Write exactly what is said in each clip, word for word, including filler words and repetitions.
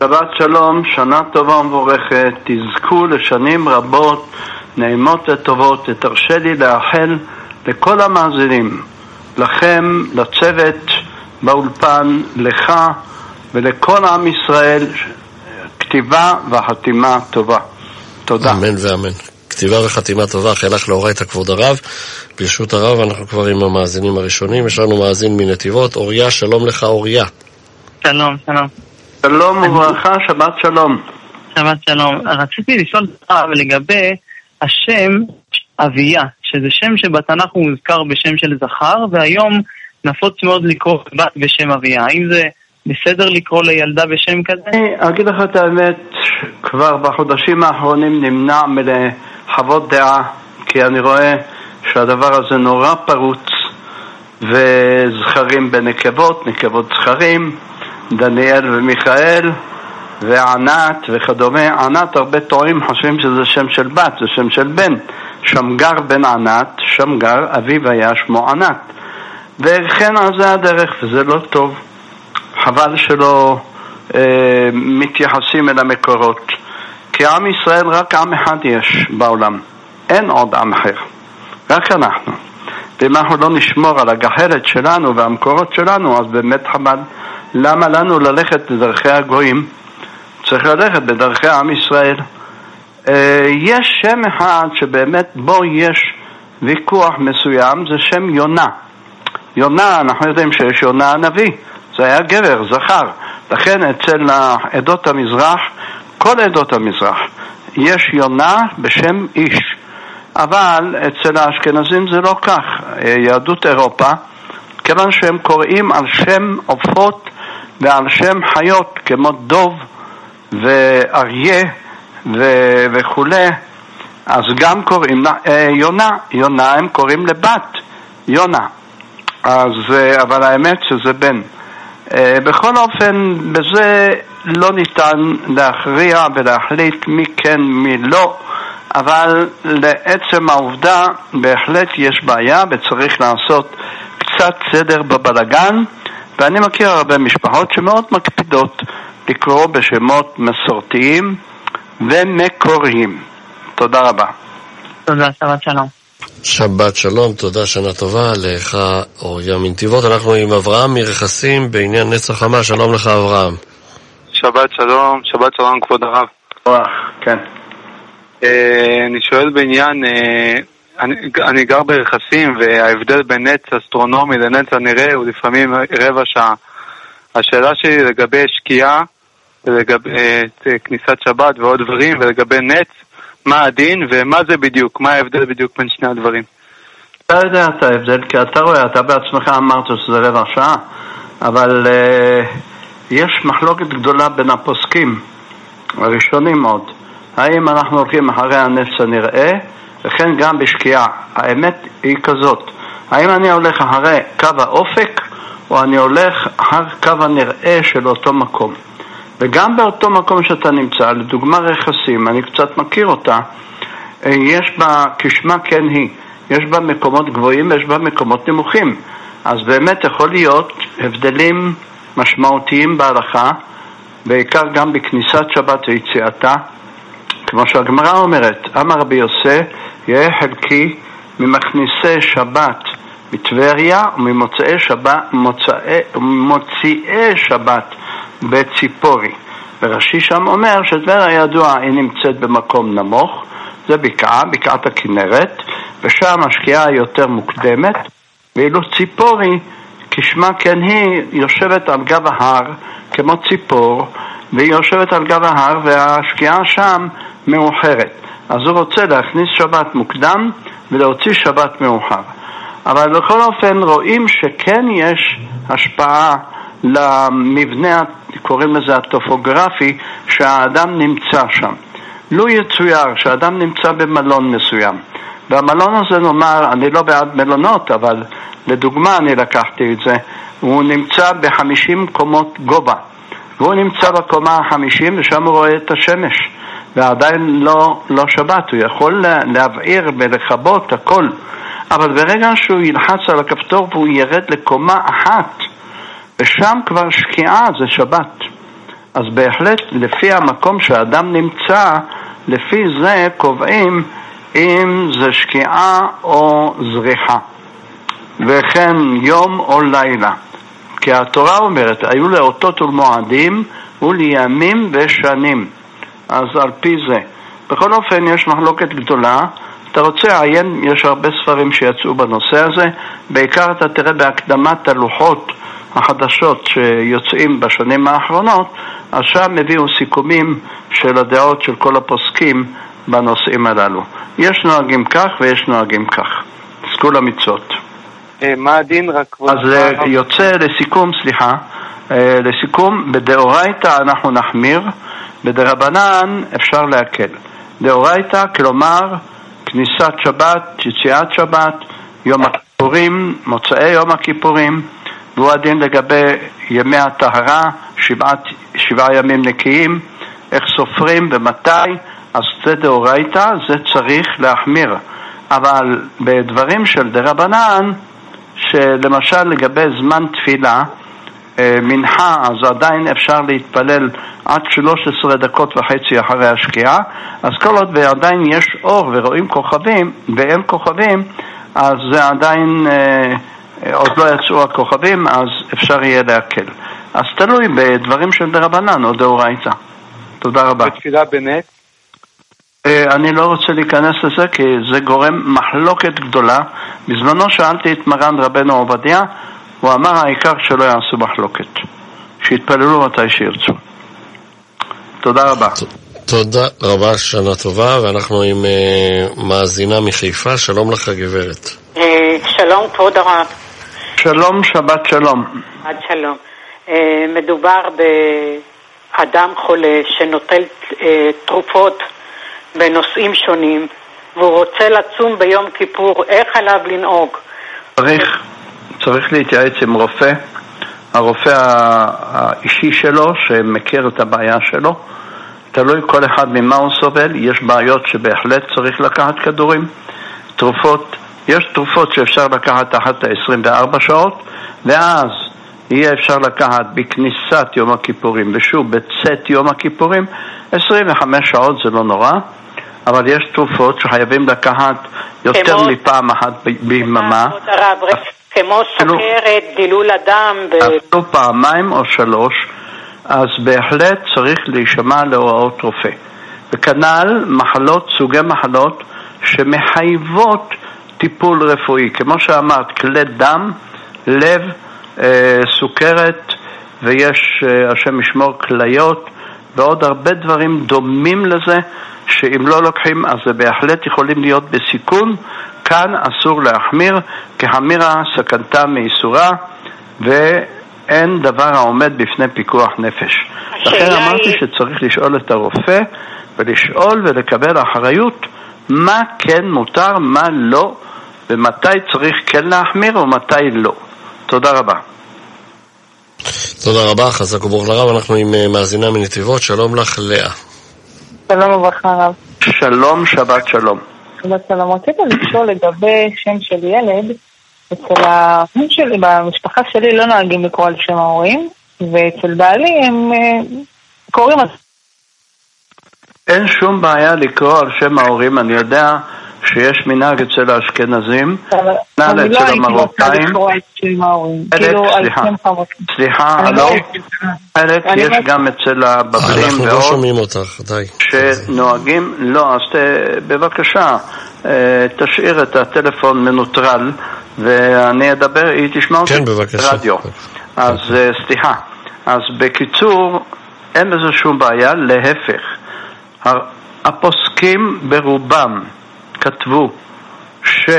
שבת שלום, שנה טובה ומבורכת, תזכו לשנים רבות, נעימות וטובות. תרשה לי לאחל לכל המאזינים, לכם, לצוות באולפן, לך ולכל עם ישראל, כתיבה וחתימה טובה. תודה. אמן ואמן. כתיבה וחתימה טובה, חילך לאורייתא כבוד הרב. ברשות הרב, אנחנו כבר עם המאזינים הראשונים. יש לנו מאזין מנתיבות, אוריה, שלום לך אוריה. שלום, שלום. שלום וברכה, שבת שלום. שבת שלום. רציתי לשאול אותך לגבי השם אביה, שזה שם שבתנ"ך הוא מוזכר בשם של זכר, והיום נפוץ מאוד לקרוא בת בשם אביה. האם זה בסדר לקרוא לילדה בשם כזה? אני אגיד לך את האמת, כבר בחודשים האחרונים נמנע מלחוות דעה, כי אני רואה שהדבר הזה נורא פרוץ, וזכרים בנקבות, נקבות זכרים, דניאל ומיכאל וענת וכדומה. ענת, הרבה תורים חושבים שזה שם של בת, זה שם של בן. שמגר בן ענת, שמגר, אביו היה שמו ענת, וכן על זה הדרך, וזה לא טוב. חבל שלא אה, מתייחסים אל המקורות, כי עם ישראל רק עם אחד יש בעולם, אין עוד עם אחר, רק אנחנו. ואם אנחנו לא נשמור על הגחלת שלנו והמקורות שלנו, אז באמת חבל. למה לנו ללכת בדרכי הגויים? צריך ללכת בדרכי עם ישראל. אה, יש שם אחד שבאמת בו יש ויכוח מסוים, זה שם יונה. יונה, אנחנו יודעים שיש יונה הנביא, זה היה גבר, זכר. לכן אצל עדות המזרח, כל עדות המזרח, יש יונה בשם איש. אבל אצל האשכנזים זה לא כך. יהדות אירופה, כיוון שהם קוראים על שם עופות ועל שם חיות, כמו דוב ואריה ו- וכו', אז גם קוראים לה יונה. יונה הם קוראים לבת, יונה. אז, אבל האמת שזה בן. בכל אופן, בזה לא ניתן להכריע ולהחליט מי כן מי לא, אבל לעצם העובדה בהחלט יש בעיה וצריך לעשות קצת סדר בבלגן, ואני מכיר הרבה משפחות שמאוד מקפידות לקרוא בשמות מסורתיים ומקוריים. תודה רבה. תודה, שבת שלום. שבת שלום, תודה, שנה טובה לך אוריה מנתיבות. אנחנו עם אברהם מרכסים בעניין נצח חמה. שלום לך אברהם. שבת שלום, שבת שלום כבוד הרב. כן. אני שואל בעניין, אני, אני גר ברכסים, וההבדל בין נץ אסטרונומי לנץ הנראה הוא לפעמים רבע שעה. השאלה שלי לגבי שקיעה, לגבי כניסת שבת ועוד דברים, ולגבי נץ, מה הדין ומה זה בדיוק, מה ההבדל בדיוק בין שני הדברים? אתה יודע את ההבדל, כי אתה רואה, אתה בעצמך אמרת שזה רבע שעה, אבל uh, יש מחלוקת גדולה בין הפוסקים הראשונים מאוד. האם אנחנו הולכים אחרי הנץ הנראה, וכן גם בשקיעה. האמת היא כזאת, האם אני הולך אחרי קו האופק, או אני הולך אחר קו הנראה של אותו מקום. וגם באותו מקום שאתה נמצא, לדוגמה רכסים, אני קצת מכיר אותה, יש בה כשמה כן היא, יש בה מקומות גבוהים ויש בה מקומות נמוכים. אז באמת יכול להיות הבדלים משמעותיים בהלכה, בעיקר גם בכניסת שבת ויציאתה, כמו שהגמרא אומרת, אמר רבי יוסף, יהיה חלקי ממכניסי שבת בטבריה וממוצאי שבת, מוצאי, מוציאי שבת בציפורי. ורש"י שם אומר שטבריה ידוע היא נמצאת במקום נמוך, זה בקעה, בקעת הכנרת, ושם השקיעה יותר מוקדמת, ואילו ציפורי, כשמה כן היא, יושבת על גב ההר כמו ציפור, והיא יושבת על גב ההר והשקיעה שם מאוחרת. אז הוא רוצה להכניס שבת מוקדם ולהוציא שבת מאוחר. אבל בכל אופן רואים שכן יש השפעה למבנה, קוראים לזה הטופוגרפי, שהאדם נמצא שם. לא יצויר שהאדם נמצא במלון מסוים, והמלון הזה נאמר, אני לא בעד מלונות, אבל לדוגמה אני לקחתי את זה, הוא נמצא בחמישים קומות גובה, והוא נמצא בקומה החמישים ושם הוא רואה את השמש, ועדיין לא, לא שבת, הוא יכול להבעיר ולכבות הכל, אבל ברגע שהוא ילחץ על הכפתור והוא ירד לקומה אחת, ושם כבר שקיעה זה שבת. אז בהחלט לפי המקום שהאדם נמצא, לפי זה קובעים אם זה שקיעה או זריחה, וכן יום או לילה. כי התורה אומרת, היו לאותות ולמועדים ולימים ושנים. אז על פי זה. בכל אופן יש מחלוקת גדולה. אתה רוצה עיין, יש הרבה ספרים שיצאו בנושא הזה. בעיקר אתה תראה בהקדמת הלוחות החדשות שיוצאים בשנים האחרונות, אז שם הביאו סיכומים של הדעות של כל הפוסקים בנושאים הללו. יש נוהגים כך ויש נוהגים כך. סקול המצוות. מה הדין רק? אז יוצא לסיכום, סליחה, לסיכום, בדאורייתא אנחנו נחמיר, בדרבנן אפשר להקל. דאורייתא, כלומר, כניסת שבת, יציאת שבת, יום הכיפורים, מוצאי יום הכיפורים, והוא הדין לגבי ימי הטהרה, שבעת, שבעה ימים נקיים, איך סופרים ומתי, אז זה דאורייתא, זה צריך להחמיר. אבל בדברים של דרבנן, שלמשל לגבי זמן תפילה, מנחה, אז עדיין אפשר להתפלל עד שלוש עשרה דקות וחצי אחרי השקיעה, אז כל עוד ועדיין יש אור ורואים כוכבים ואין כוכבים, אז זה עדיין אה, עוד לא יצאו הכוכבים, אז אפשר יהיה להקל. אז תלוי בדברים של דרבנן או דאורייתא. תודה רבה. בתפילה בנט? אה, אני לא רוצה להיכנס לזה כי זה גורם מחלוקת גדולה. בזמנו שאלתי את מרן רבנו עובדיה, הוא אמר העיקר שלא יעשו מחלוקת, שיתפללו מתי שירצו. תודה רבה. תודה רבה, שנה טובה, ואנחנו עם uh, מאזינה מחיפה. שלום לך גברת. Uh, שלום כבוד הרב. שלום, שבת שלום. עד שלום. Uh, מדובר באדם חולה שנוטל uh, תרופות בנושאים שונים, והוא רוצה לצום ביום כיפור. איך עליו לנהוג? צריך, צריך להתייעץ עם רופא, הרופא האישי שלו שמכיר את הבעיה שלו. תלוי כל אחד ממה הוא סובל. יש בעיות שבהחלט צריך לקחת כדורים, תרופות, יש תרופות שאפשר לקחת תחת ה-עשרים וארבע שעות, ואז יהיה אפשר לקחת בכניסת יום הכיפורים ושוב בצאת יום הכיפורים. עשרים וחמש שעות זה לא נורא, אבל יש תרופות שחייבים לקחת יותר כמו... מפעם אחת ביממה, כמו סוכרת, דילול הדם ב... אפילו פעמיים או שלוש. אז בהחלט צריך להישמע להוראות רופא. וכנ"ל מחלות, סוגי מחלות שמחייבות טיפול רפואי, כמו שאמרת, כלי דם, לב, אה, סוכרת, ויש אה, השם ישמור כליות, ועוד הרבה דברים דומים לזה, שאם לא לוקחים אז זה בהחלט יכולים להיות בסיכון. כאן אסור להחמיר, כהמירה סכנתה מאיסורה, ואין דבר העומד בפני פיקוח נפש. לכן אמרתי שצריך לשאול את הרופא, ולשאול ולקבל אחריות מה כן מותר, מה לא, ומתי צריך כן להחמיר ומתי לא. תודה רבה. תודה רבה, חזק וברוך לרב. אנחנו עם מאזינה מנתיבות. שלום לך לאה. שלום וברכה רב. שלום, שבת שלום. שבת שלום. רציתי לשאול לגבי שם של ילד. אצל ההורים שלי, במשפחה שלי לא נוהגים לקרוא על שם ההורים, ואצל בעלי הם קוראים על... אין שום בעיה לקרוא על שם ההורים. אני יודע שיש מנהג אצל האשכנזים, נעל אצל המרוקאים. סליחה, סליחה, הלו, חלק יש גם אצל הבבלים אנחנו לא שומעים אותך, די. שנוהגים, לא, אז בבקשה, תשאיר את הטלפון מנוטרל, ואני אדבר, היא תשמע אותי ברדיו. אז סליחה, אז בקיצור, אין בזה שום בעיה, להפך. הפוסקים ברובם כתבו שלא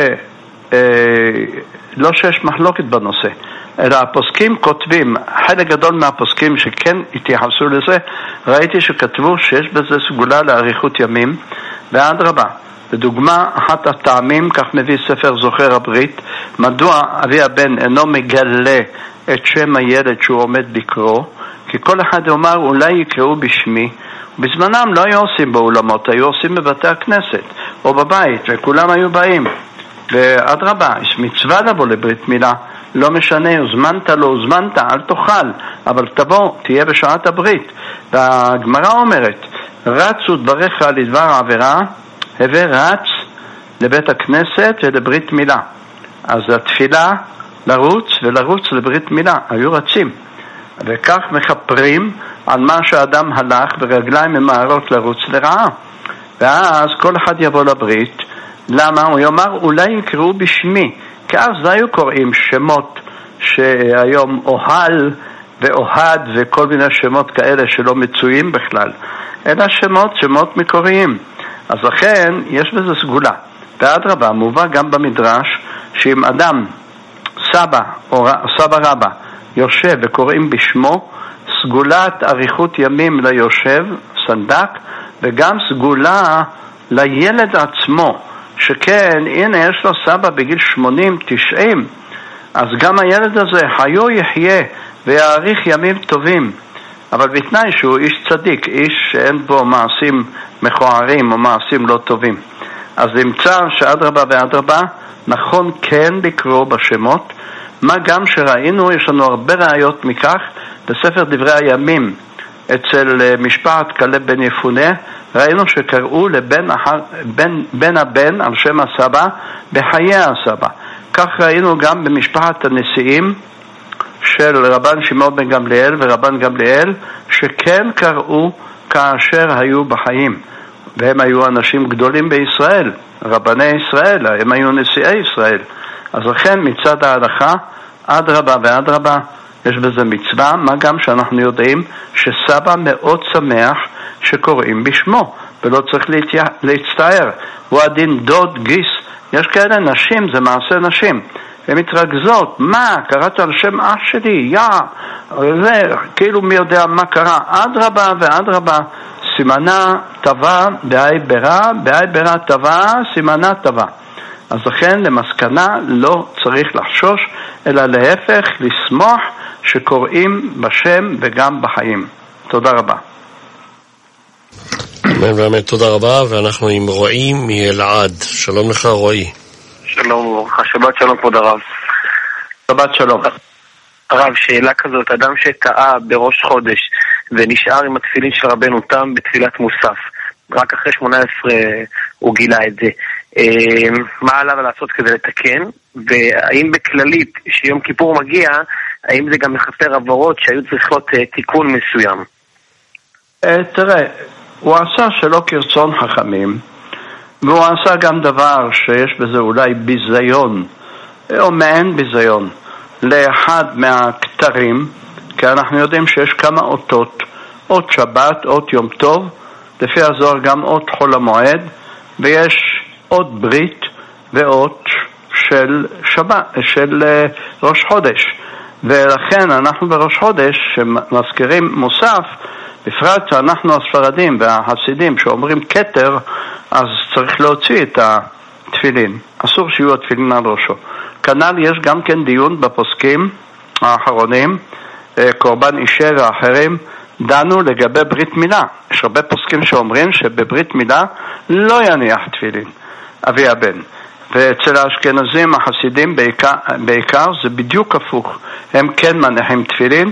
שיש מחלוקת בנושא, אלא הפוסקים כותבים, חלק גדול מהפוסקים שכן התייחסו לזה, ראיתי שכתבו שיש בזה סגולה לאריכות ימים, ואדרבה. בדוגמה, אחת הטעמים, כך מביא ספר זוכר הברית, מדוע אבי הבן אינו מגלה את שם הילד שהוא עומד לקרוא, כי כל אחד אומר אולי יקראו בשמי, בזמנם לא היו עושים באולמות, היו עושים בבתי הכנסת או בבית, וכולם היו באים. ואדרבה, יש מצווה לבוא לברית מילה, לא משנה, הוזמנת, לא הוזמנת, אל תאכל, אבל תבוא, תהיה בשעת הברית. והגמרא אומרת, רצו דבריך לדבר עבירה, הווה רץ לבית הכנסת ולברית מילה. אז התפילה לרוץ ולרוץ לברית מילה, היו רצים. וכך מכפרים על מה שהאדם הלך ברגליים ממהרות לרוץ לרעה. ואז כל אחד יבוא לברית. למה? הוא יאמר, אולי יקראו בשמי, כי אז לא היו קוראים שמות שהיום אוהל ואוהד וכל מיני שמות כאלה שלא מצויים בכלל, אלא שמות, שמות מקוריים. אז לכן יש בזה סגולה. ואדרבה, מובא גם במדרש שאם אדם, סבא או סבא רבא, יושב וקוראים בשמו, סגולת אריכות ימים ליושב, סנדק, וגם סגולה לילד עצמו, שכן, הנה יש לו סבא בגיל שמונים תשעים, אז גם הילד הזה חיו יחיה ויאריך ימים טובים, אבל בתנאי שהוא איש צדיק, איש שאין בו מעשים מכוערים או מעשים לא טובים. אז נמצא שאדרבה ואדרבה נכון כן לקרוא בשמות, מה גם שראינו, יש לנו הרבה ראיות מכך בספר דברי הימים אצל משפחת כלב בן יפונה, ראינו שקראו לבן בן, בן הבן על שם הסבא בחיי הסבא. כך ראינו גם במשפחת הנשיאים של רבן שמעון בן גמליאל ורבן גמליאל, שכן קראו כאשר היו בחיים, והם היו אנשים גדולים בישראל, רבני ישראל, הם היו נשיאי ישראל. אז לכן מצד ההלכה אדרבה ואדרבה יש בזה מצווה, מה גם שאנחנו יודעים שסבא מאוד שמח שקוראים בשמו, ולא צריך להצטער. הוא הדין דוד גיס, יש כאלה נשים, זה מעשה נשים, הן מתרכזות, מה, קראת על שם אח שלי, יא, זה, כאילו מי יודע מה קרה. אדרבה ואדרבה, סימנה טבע בהי ברע, בהי ברע טבע, סימנה טבע. אז לכן למסקנה לא צריך לחשוש, אלא להפך, לשמוח שקוראים בשם וגם בחיים. תודה רבה. אמן ואמן, תודה רבה. ואנחנו עם רועי מאלעד. שלום לך רועי. שלום וברכה, שבת שלום כבוד הרב. שבת שלום. הרב, שאלה כזאת, אדם שטעה בראש חודש ונשאר עם התפילין של רבנו תם בתפילת מוסף, רק אחרי שמונה עשרה הוא גילה את זה, מה עליו לעשות כדי לתקן? והאם בכללית שיום כיפור מגיע, האם זה גם מכפר עבירות שהיו צריכות תיקון מסוים? תראה, הוא עשה שלא כרצון חכמים, והוא עשה גם דבר שיש בזה אולי ביזיון, או מעין ביזיון, לאחד מהכתרים, כי אנחנו יודעים שיש כמה אותות, אות שבת, אות יום טוב, לפי הזוהר גם אות חול המועד, ויש אות ברית ואות של שבת, של ראש חודש. ולכן אנחנו בראש חודש שמזכירים מוסף, בפרט שאנחנו הספרדים והחסידים שאומרים כתר, אז צריך להוציא את התפילין, אסור שיהיו התפילין על ראשו. כנ"ל יש גם כן דיון בפוסקים האחרונים, קורבן אישה ואחרים, דנו לגבי ברית מילה. יש הרבה פוסקים שאומרים שבברית מילה לא יניח תפילין אבי הבן, ואצל האשכנזים החסידים בעיקר, בעיקר זה בדיוק הפוך, הם כן מניחים תפילין,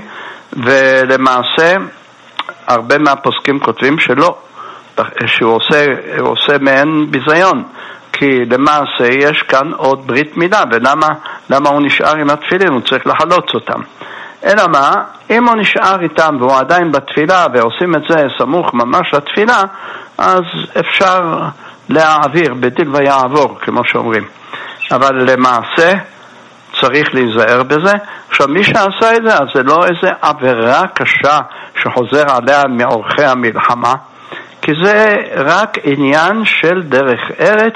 ולמעשה הרבה מהפוסקים כותבים שלא, שהוא עושה, הוא עושה מעין ביזיון, כי למעשה יש כאן עוד ברית מילה, ולמה למה הוא נשאר עם התפילין? הוא צריך לחלוץ אותם. אלא מה, אם הוא נשאר איתם והוא עדיין בתפילה ועושים את זה סמוך ממש לתפילה, אז אפשר להעביר, בדיל ויעבור, כמו שאומרים. אבל למעשה צריך להיזהר בזה. עכשיו, מי שעשה את זה, אז זה לא איזה עבירה קשה שחוזר עליה מאורחי המלחמה, כי זה רק עניין של דרך ארץ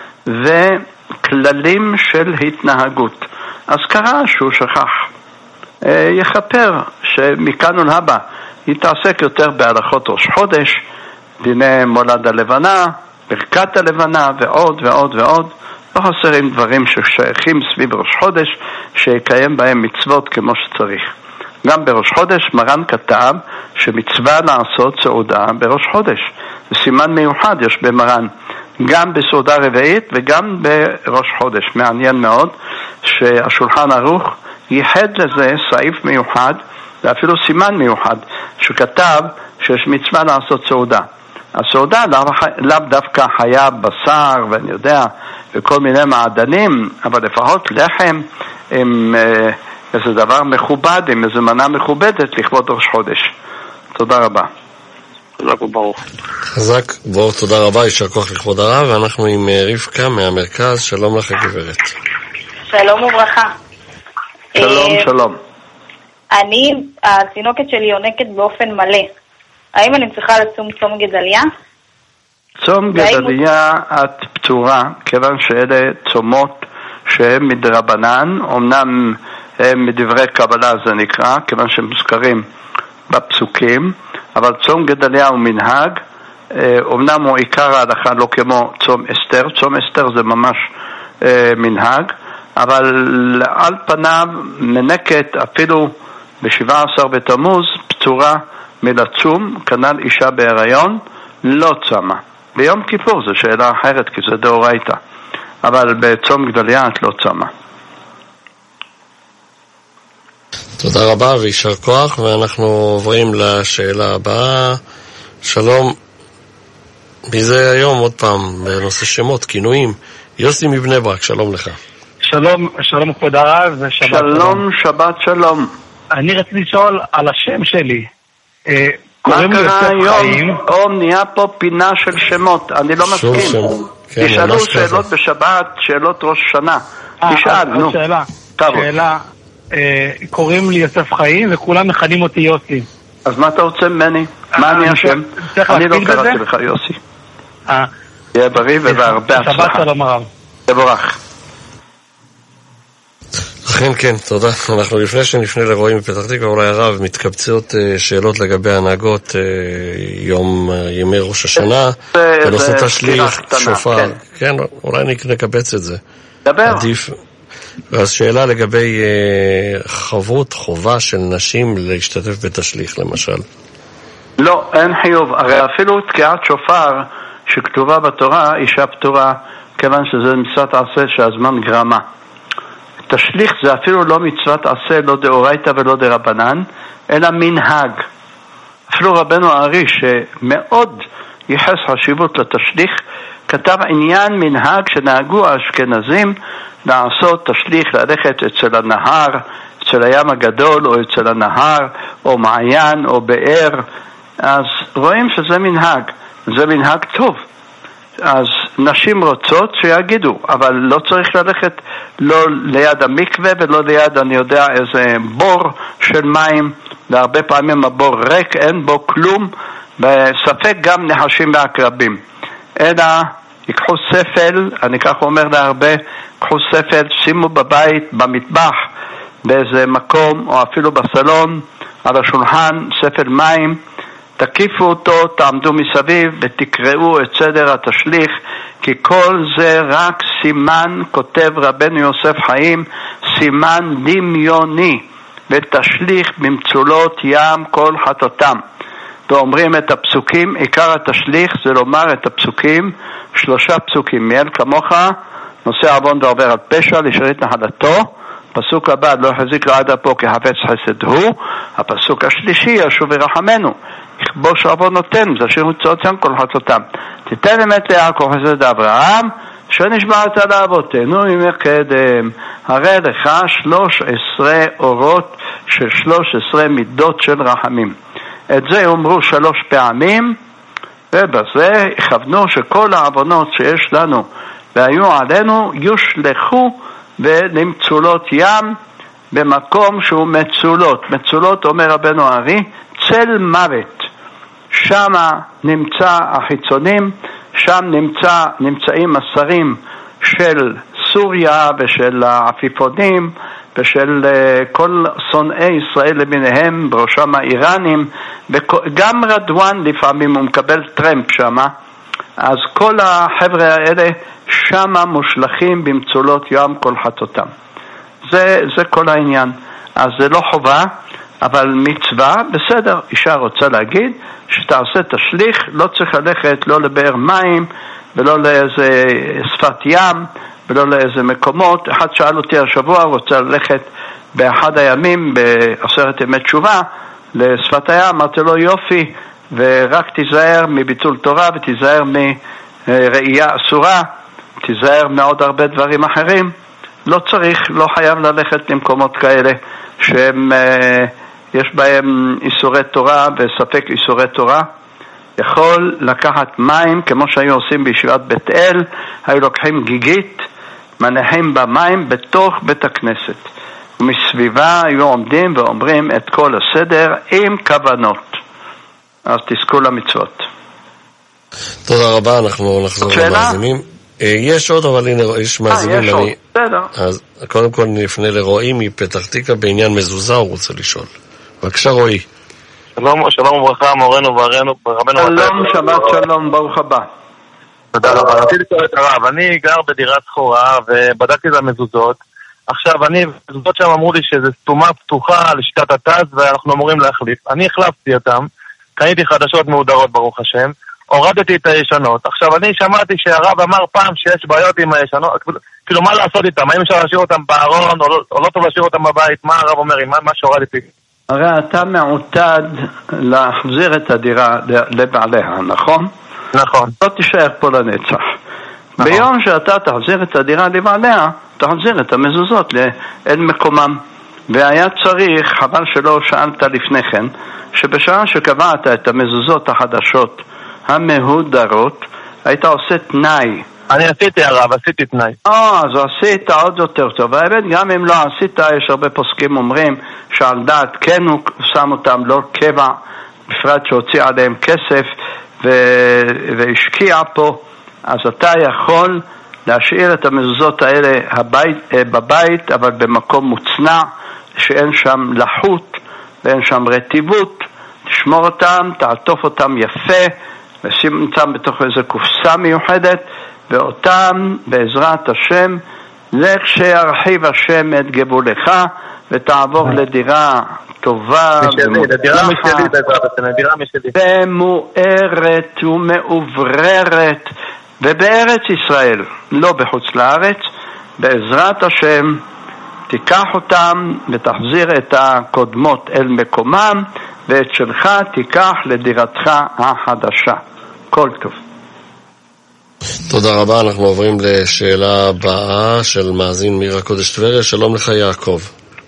וכללים של התנהגות. אז קרה שהוא שכח. יחפר שמכאן ולהבא יתעסק יותר בהלכות ראש חודש, דיני מולד הלבנה, ברכת הלבנה ועוד ועוד ועוד. לא חסרים דברים ששייכים סביב ראש חודש שיקיים בהם מצוות כמו שצריך. גם בראש חודש מרן כתב שמצווה לעשות סעודה בראש חודש. זה סימן מיוחד יש במרן, גם בסעודה רביעית וגם בראש חודש. מעניין מאוד שהשולחן ערוך ייחד לזה סעיף מיוחד, ואפילו סימן מיוחד, שכתב שיש מצווה לעשות סעודה. הסעודה לאו דווקא חיה בשר, ואני יודע, וכל מיני מעדנים, אבל לפחות לחם עם אה, איזה דבר מכובד, עם איזה מנה מכובדת לכבוד ראש חודש. תודה רבה. חזק וברוך. חזק וברוך, תודה רבה, יישר כוח לכבוד הרב, ואנחנו עם רבקה מהמרכז. שלום לך הגברת. שלום וברכה. שלום, שלום. אני, התינוקת שלי יונקת באופן מלא. האם אני צריכה לצום צום גדליה? צום גדליה את פטורה, כיוון שאלה צומות שהם מדרבנן, אמנם הם מדברי קבלה זה נקרא, כיוון שהם מוזכרים בפסוקים, אבל צום גדליה הוא מנהג, אמנם הוא עיקר ההלכה לא כמו צום אסתר, צום אסתר זה ממש מנהג, אבל על פניו מנקת אפילו ב-שבעה עשר בתמוז פטורה מלצום, כנ"ל אישה בהיריון לא צמה. ביום כיפור זו שאלה אחרת כי זה דאורייתא, אבל בצום גדליה את לא צמה. תודה רבה ויישר כוח, ואנחנו עוברים לשאלה הבאה. שלום, מי זה היום עוד פעם בנושא שמות, כינויים? יוסי מבני ברק, שלום לך. שלום, שלום כבוד הרב ושבת שלום, שבת שלום. אני רציתי לשאול על השם שלי. מה קרה היום? או נהיה פה פינה של שמות, אני לא מסכים. תשאלו שאלות בשבת, שאלות ראש שנה. תשאל, נו. שאלה, שאלה, קוראים לי יוסף חיים וכולם מכנים אותי יוסי. אז מה אתה רוצה ממני? מה אני השם? אני לא קראתי לך יוסי. יהיה בריא והרבה הצלחה. שבת שלום הרב. תבורך. אכן כן, תודה. אנחנו לפני שנפנה לרועי מפתח תקווה, אולי הרב, מתקבצות שאלות לגבי הנהגות יום, ימי ראש השנה, בנושא תשליך, שופר. כן, אולי נקבץ את זה. דבר. עדיף. אז שאלה לגבי חבות, חובה של נשים להשתתף בתשליך, למשל. לא, אין חיוב. הרי אפילו תקיעת שופר שכתובה בתורה, אישה פטורה, כיוון שזה מצוות עשה שהזמן גרמה. תשליך זה אפילו לא מצוות עשה, לא דאורייתא ולא דרבנן, אלא מנהג. אפילו רבנו הארי, שמאוד ייחס חשיבות לתשליך, כתב עניין מנהג שנהגו האשכנזים לעשות תשליך, ללכת אצל הנהר, אצל הים הגדול, או אצל הנהר, או מעיין, או באר. אז רואים שזה מנהג, זה מנהג טוב. אז נשים רוצות שיגידו, אבל לא צריך ללכת לא ליד המקווה ולא ליד, אני יודע, איזה בור של מים, והרבה פעמים הבור ריק, אין בו כלום, בספק גם נחשים ועקרבים. אלא ייקחו ספל, אני כך אומר להרבה, ייקחו ספל, שימו בבית, במטבח, באיזה מקום, או אפילו בסלון, על השולחן, ספל מים, תקיפו אותו, תעמדו מסביב ותקראו את סדר התשליך, כי כל זה רק סימן, כותב רבנו יוסף חיים, סימן דמיוני, ותשליך במצולות ים כל חטאתם. ואומרים את הפסוקים, עיקר התשליך זה לומר את הפסוקים, שלושה פסוקים, מיאל כמוך, נושא עוון ועובר על פשע, לשרת נחלתו, הפסוק הבא, לא יחזיק לו עד פה כחפץ חסד הוא, הפסוק השלישי, ישוב ורחמנו, יכבוש עוונותינו, זשיר מצוות ים כל חטאתם, תיתן אמת ליעקב חסד אברהם, שנשבעת לאבותינו ממקדם, הרי לך שלוש עשרה אורות של שלוש עשרה מידות של רחמים. את זה אומרו שלוש פעמים, ובזה הכוונו שכל העוונות שיש לנו והיו עלינו יושלחו ונמצולות ים במקום שהוא מצולות. מצולות, אומר רבנו הארי, צל מוות. שם נמצא החיצונים, שם נמצא, נמצאים השרים של סוריה ושל העפיפונים ושל כל שונאי ישראל למיניהם, בראשם האיראנים, וגם רדואן לפעמים הוא מקבל טרמפ שם. אז כל החבר'ה האלה שם מושלכים במצולות ים כל חטאתם. זה, זה כל העניין. אז זה לא חובה, אבל מצווה, בסדר, אישה רוצה להגיד שתעשה תשליך, לא צריך ללכת לא לבאר מים ולא לאיזה שפת ים, ולא לאיזה מקומות. אחד שאל אותי השבוע, רוצה ללכת באחד הימים, בעשרת ימי תשובה, לשפת הים, אמרתי לו יופי, ורק תיזהר מביטול תורה, ותיזהר מראייה אסורה, תיזהר מעוד הרבה דברים אחרים. לא צריך, לא חייב ללכת למקומות כאלה, שהם, יש בהם איסורי תורה וספק איסורי תורה. יכול לקחת מים, כמו שהיו עושים בישיבת בית אל, היו לוקחים גיגית, מניחים במים בתוך בית הכנסת. ומסביבה היו עומדים ואומרים את כל הסדר עם כוונות. אז תזכו למצוות. תודה רבה, אנחנו נחזור למאזינים. יש עוד, אבל הנה, יש מאזינים. יש עוד, בסדר. אז קודם כל נפנה לרועי מפתח תקווה בעניין מזוזה, הוא רוצה לשאול. בבקשה רועי. שלום, שלום וברכה, מורנו ורבנו, רבנו. שלום, שבת שלום, ברוך הבא. תודה רבה. רציתי לשאול את הרב, אני גר בדירת סחורה ובדקתי את המזוזות. עכשיו, אני, המזוזות שם אמרו לי שזה סתומה פתוחה לשכת התז ואנחנו אמורים להחליף. אני החלפתי אותם, קניתי חדשות מהודרות ברוך השם, הורדתי את הישנות. עכשיו, אני שמעתי שהרב אמר פעם שיש בעיות עם הישנות, כאילו מה לעשות איתם? האם אפשר להשאיר אותם בארון או לא, או לא טוב להשאיר אותם בבית? מה הרב אומר? מה, מה שהורדתי? הרי אתה מעוטד להחזיר את הדירה לבעליה, נכון? נכון. לא תישאר פה לנצח. נכון. ביום שאתה תחזיר את הדירה לבעליה, תחזיר את המזוזות אל מקומם. והיה צריך, חבל שלא שאלת לפני כן, שבשעה שקבעת את המזוזות החדשות המהודרות, היית עושה תנאי. אני עשיתי הרב, עשיתי תנאי. אה, אז עשית עוד יותר טוב. האמת, גם אם לא עשית, יש הרבה פוסקים אומרים שעל דעת כן הוא שם אותם לא קבע, בפרט שהוציא עליהם כסף ו- והשקיע פה, אז אתה יכול להשאיר את המזוזות האלה הבית, בבית, אבל במקום מוצנע, שאין שם לחות ואין שם רטיבות. תשמור אותם, תעטוף אותם יפה, ושים אותם בתוך איזו קופסה מיוחדת, ואותם בעזרת השם, לכשירחיב השם את גבולך, ותעבור לדירה טובה ומוארת ומאובררת, ובארץ ישראל, לא בחוץ לארץ, בעזרת השם, תיקח אותם ותחזיר את הקודמות אל מקומם, ואת שלך תיקח לדירתך החדשה. כל טוב. תודה רבה, אנחנו עוברים לשאלה הבאה של מאזין מעיר הקודש טבריה. שלום לך יעקב.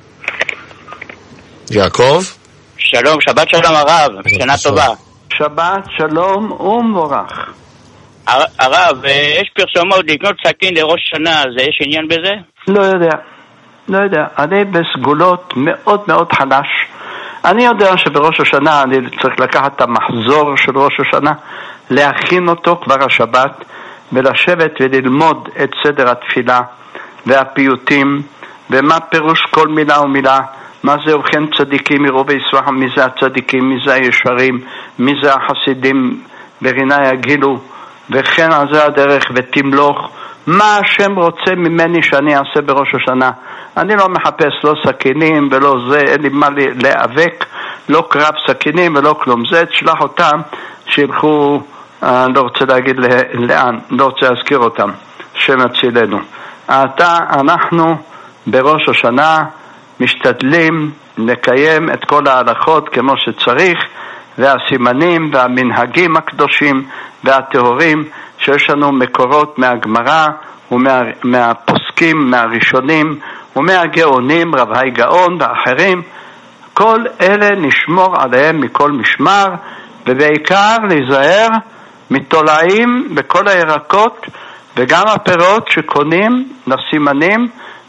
יעקב? שלום, שבת שלום הרב, שנה טובה. שבת שלום ומבורך. הרב, יש פרסומות לקנות סכין לראש שנה, זה יש עניין בזה? לא יודע, לא יודע. אני בסגולות מאוד מאוד חלש. אני יודע שבראש השנה אני צריך לקחת את המחזור של ראש השנה, להכין אותו כבר השבת, ולשבת וללמוד את סדר התפילה והפיוטים, ומה פירוש כל מילה ומילה, מה זה ובכן צדיקים יראו וישמחו, מי זה הצדיקים, מי זה הישרים, מי זה החסידים ברינה יגילו, וכן על זה הדרך ותמלוך, מה השם רוצה ממני שאני אעשה בראש השנה. אני לא מחפש לא סכינים ולא זה, אין לי מה להיאבק, לא קרב סכינים ולא כלום. זה תשלח אותם שילכו, אני לא רוצה להגיד לאן, לא רוצה להזכיר אותם, שם הצילנו. אתה, אנחנו בראש השנה משתדלים לקיים את כל ההלכות כמו שצריך, והסימנים והמנהגים הקדושים והטהורים שיש לנו מקורות מהגמרא ומהפוסקים, מהראשונים ומהגאונים, רבי גאון ואחרים. כל אלה נשמור עליהם מכל משמר, ובעיקר להיזהר מתולעים בכל הירקות וגם הפירות שקונים לסימנים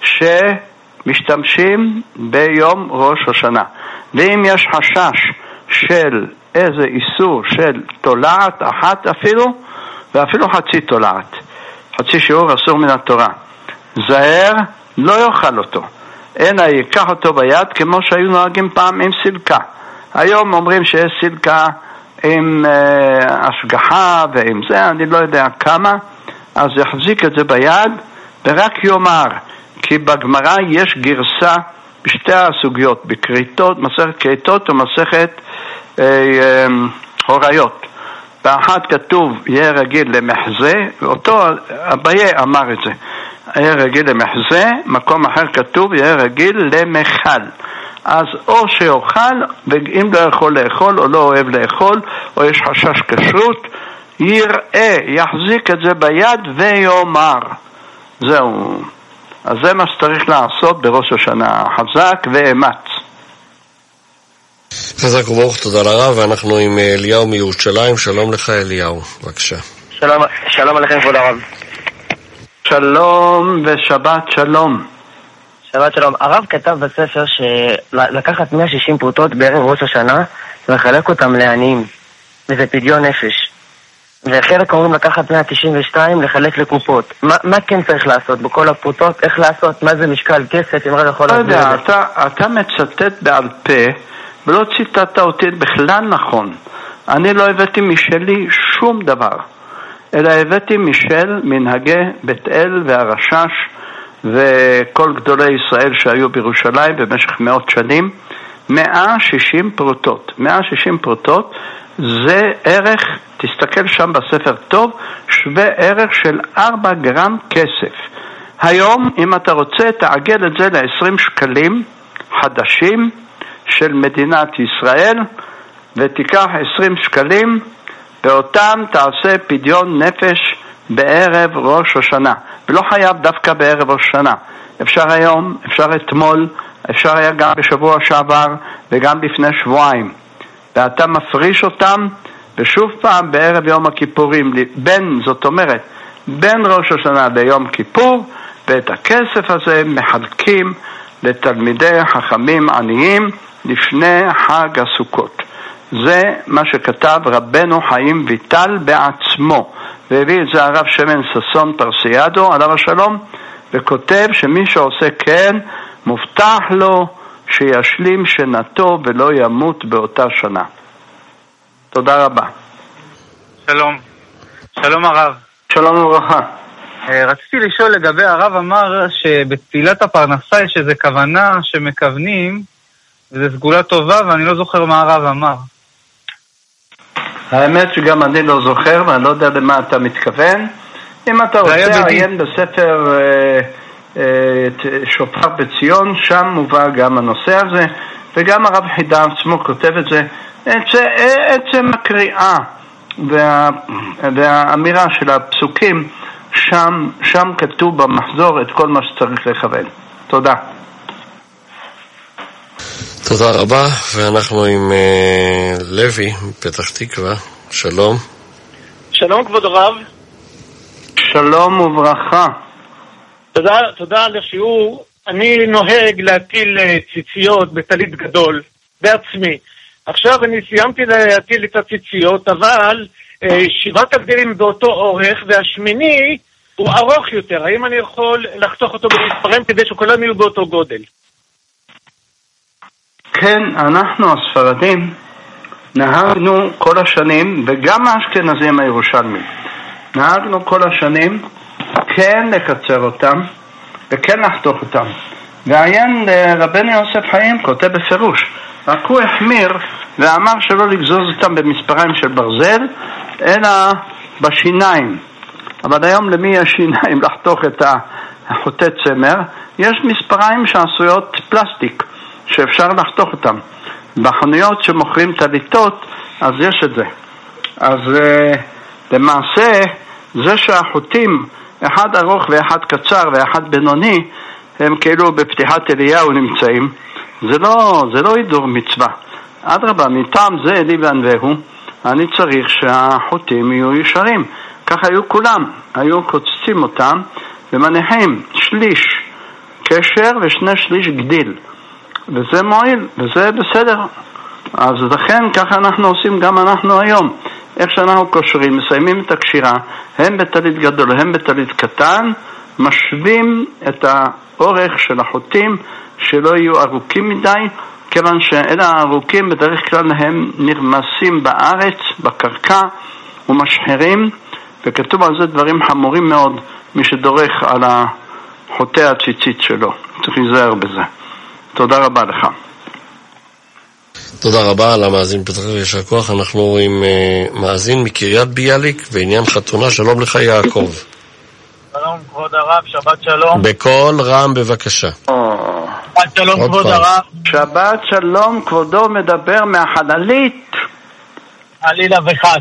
שמשתמשים ביום ראש השנה. ואם יש חשש של איזה איסור של תולעת אחת אפילו, ואפילו חצי תולעת, חצי שיעור אסור מן התורה, זהר לא יאכל אותו, אלא ייקח אותו ביד כמו שהיו נוהגים פעם עם סילקה. היום אומרים שיש סילקה עם אה, השגחה ועם זה, אני לא יודע כמה, אז יחזיק את זה ביד ורק יאמר, כי בגמרא יש גרסה בשתי הסוגיות, בקריטות, מסכת קריטות ומסכת אה, אה, הוריות. באחד כתוב יהיה רגיל למחזה, ואותו אביי אמר את זה, יהיה רגיל למחזה, מקום אחר כתוב יהיה רגיל למחל. אז או שאוכל, ואם לא יכול לאכול או לא אוהב לאכול, או יש חשש כשרות, יראה, יחזיק את זה ביד ויומר. זהו. אז זה מה שצריך לעשות בראש השנה, חזק ואמץ. חזק וברוך, תודה לרב, ואנחנו עם אליהו מירושלים. שלום לך אליהו, בבקשה. שלום, שלום עליכם כבוד הרב. שלום ושבת שלום. שבת שלום. הרב כתב בספר שלקחת מאה ושישים פרוטות בערב ראש השנה ולחלק אותם לעניים, וזה פדיון נפש. וחלק אומרים לקחת מאה תשעים ושתיים לחלק לקופות. מה, מה כן צריך לעשות בכל הפרוטות? איך לעשות? מה זה משקל כסף? אם רק יכול להסביר את זה. אתה, אתה מצטט בעל פה ולא ציטטת אותי בכלל נכון. אני לא הבאתי משלי שום דבר, אלא הבאתי משל מנהגי בית אל והרשש וכל גדולי ישראל שהיו בירושלים במשך מאות שנים. מאה ושישים פרוטות. מאה ושישים פרוטות זה ערך, תסתכל שם בספר טוב, שווה ערך של ארבע גרם כסף. היום אם אתה רוצה תעגל את זה ל-עשרים שקלים חדשים של מדינת ישראל, ותיקח עשרים שקלים ואותם תעשה פדיון נפש בערב ראש השנה. ולא חייב דווקא בערב ראש השנה, אפשר היום, אפשר אתמול, אפשר היה גם בשבוע שעבר וגם לפני שבועיים, ואתה מפריש אותם ושוב פעם בערב יום הכיפורים, בין, זאת אומרת בין ראש השנה ליום כיפור, ואת הכסף הזה מחלקים לתלמידי חכמים עניים לפני חג הסוכות. זה מה שכתב רבנו חיים ויטל בעצמו, והביא את זה הרב שמן ששון פרסיאדו עליו השלום, וכותב שמי שעושה כן מובטח לו שישלים שנתו ולא ימות באותה שנה. תודה רבה. שלום. שלום הרב. שלום וברכה. רציתי לשאול לגבי, הרב אמר שבתפילת הפרנסה יש איזו כוונה שמכוונים וזו סגולה טובה, ואני לא זוכר מה הרב אמר. האמת שגם אני לא זוכר ואני לא יודע למה אתה מתכוון. אם אתה רוצה עיין בספר אה, אה, שופר בציון, שם מובא גם הנושא הזה, וגם הרב חידה עצמו כותב את זה. עצם הקריאה וה, והאמירה של הפסוקים שם, שם כתוב במחזור את כל מה שצריך לכוון. תודה. תודה רבה, ואנחנו עם אה, לוי מפתח תקווה. שלום. שלום כבוד הרב. שלום וברכה. תודה, תודה על השיעור. אני נוהג להטיל ציציות בטלית גדול בעצמי. עכשיו אני סיימתי להטיל את הציציות, אבל אה, שבעת הגדלים באותו אורך, והשמיני הוא ארוך יותר. האם אני יכול לחתוך אותו במספרים כדי שכולם יהיו באותו גודל? כן, אנחנו הספרדים נהגנו כל השנים, וגם האשכנזים הירושלמים, נהגנו כל השנים כן לקצר אותם וכן לחתוך אותם. ועיין רבנו יוסף חיים כותב בפירוש, רק הוא החמיר ואמר שלא לגזוז אותם במספריים של ברזל אלא בשיניים. אבל היום למי יש שיניים לחתוך את החוטי צמר? יש מספריים שעשויות פלסטיק שאפשר לחתוך אותם. בחנויות שמוכרים טליתות אז יש את זה. אז uh, למעשה זה שהחוטים אחד ארוך ואחד קצר ואחד בינוני הם כאילו בפתיחת אליהו נמצאים, זה לא, זה לא הידור מצווה. אדרבה, מטעם זה אלי וענווהו אני צריך שהחוטים יהיו ישרים. כך היו כולם, היו קוצצים אותם ומניחים שליש קשר ושני שליש גדיל, וזה מועיל וזה בסדר. אז לכן ככה אנחנו עושים גם אנחנו היום. איך שאנחנו קושרים, מסיימים את הקשירה, הם בטלית גדול, הם בטלית קטן, משווים את האורך של החוטים שלא יהיו ארוכים מדי, כיוון שאלה הארוכים בדרך כלל הם נרמסים בארץ, בקרקע, ומשחרים, וכתוב על זה דברים חמורים מאוד, מי שדורך על החוטי הציצית שלו. צריך להיזהר בזה. תודה רבה לך. תודה רבה על המאזין פתח תקווה, יישר כוח. אנחנו עם uh, מאזין מקריית ביאליק בעניין חתונה. שלום לך יעקב. שלום כבוד הרב, שבת שלום. בקול רם בבקשה. שבת שלום כבוד הרב. שבת שלום, כבודו מדבר מהחללית. חלילה וחד.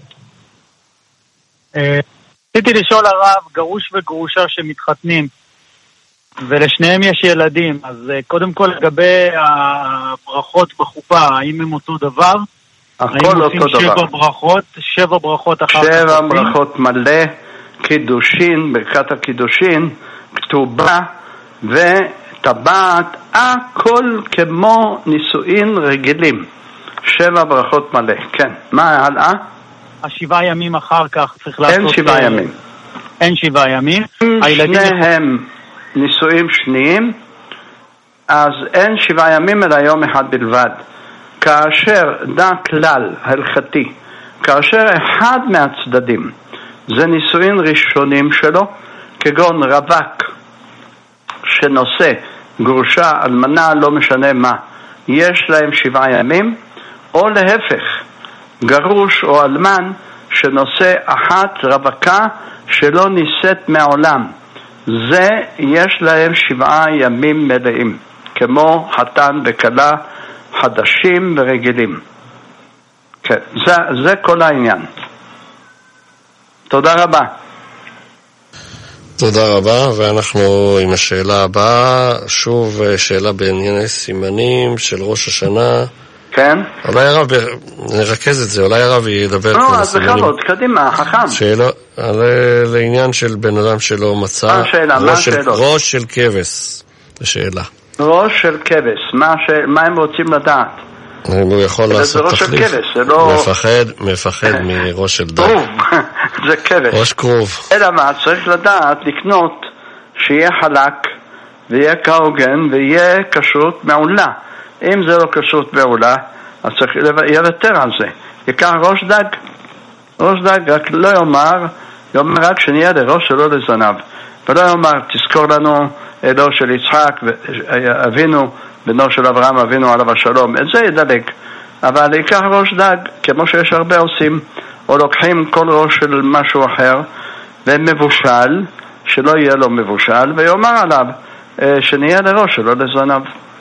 רציתי לשאול הרב, גרוש וגרושה שמתחתנים ולשניהם יש ילדים, אז קודם כל לגבי הברכות בחופה, האם הם אותו דבר? הכל אותו דבר. שבע ברכות, שבע ברכות אחר כך. שבע ברכות מלא, קידושין, ברכת הקידושין, כתובה וטבעת, הכל כמו נישואין רגילים. שבע ברכות מלא, כן. מה הלאה? השבעה ימים אחר כך צריך לעשות... אין שבעה ימים. אין שבעה ימים. שניהם נישואים שניים, אז אין שבעה ימים אלא יום אחד בלבד. כאשר דע כלל הלכתי, כאשר אחד מהצדדים זה נישואין ראשונים שלו, כגון רווק שנושא גרושה, אלמנה, לא משנה מה, יש להם שבעה ימים, או להפך, גרוש או אלמן שנושא אחת רווקה שלא נישאת מעולם, זה יש להם שבעה ימים מלאים, כמו חתן וכלה חדשים ורגילים. כן, זה, זה כל העניין. תודה רבה. תודה רבה, ואנחנו עם השאלה הבאה, שוב שאלה בענייני סימנים של ראש השנה. כן. אולי הרב, נרכז את זה, אולי הרב ידבר לא, אז בכבוד, קדימה, חכם. שאלה, לעניין של בן אדם שלא מצא. מה השאלה, מה השאלות? ראש של כבש, השאלה. ראש של כבש, מה, ש... מה הם רוצים לדעת? אם הוא יכול לעשות תחליף. זה ראש של כבש, זה לא... מפחד, מפחד מראש של דג. כרוב, זה כבש. ראש כרוב. אלא מה, צריך לדעת, לקנות, שיהיה חלק, ויהיה כהוגן, ויהיה כשרות מעולה. אם זה לא כשרות מעולה, אז צריך לוותר על זה. יקח ראש דג. ראש דג, רק לא יאמר, יאמר רק שנהיה לראש שלו לזנב. ולא יאמר, תזכור לנו אלו של יצחק אבינו, בנו של אברהם אבינו עליו השלום. את זה ידלג. אבל יקח ראש דג, כמו שיש הרבה עושים, או לוקחים כל ראש של משהו אחר, ומבושל, שלא יהיה לו מבושל, ויאמר עליו, שנהיה לראש שלו לזנב.